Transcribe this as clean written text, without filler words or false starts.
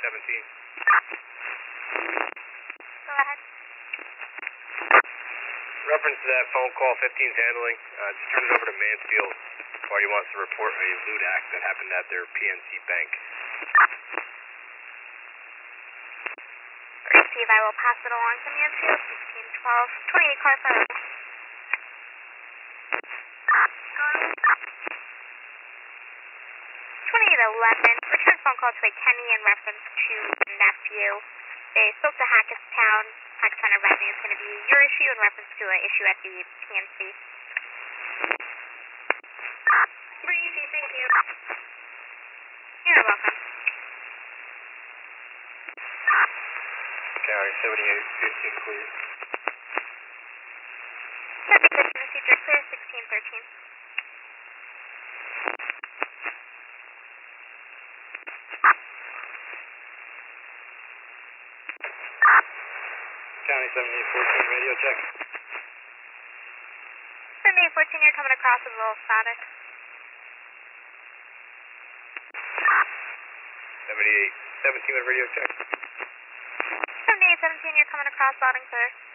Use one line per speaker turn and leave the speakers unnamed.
17.
Go ahead.
Reference to that phone call 15's handling, just turn it over to Mansfield. Party wants to report a loot act that happened at their PNC bank.
Receive, I will pass it along to Mansfield, 1612, 28 car fire. 2811, return phone call to a Kenny in reference to a nephew. They spoke to Hackettstown. Hackettstown advising is going to be your issue in reference to an issue at the PNC.
Super easy, thank you.
You're welcome.
County 78, 15 clear.
70 procedure clear, 1613.
County 78, 14 radio check.
7814, you're coming across with a little static.
78, 17 with radio check.
7817, you're coming across loud and clear.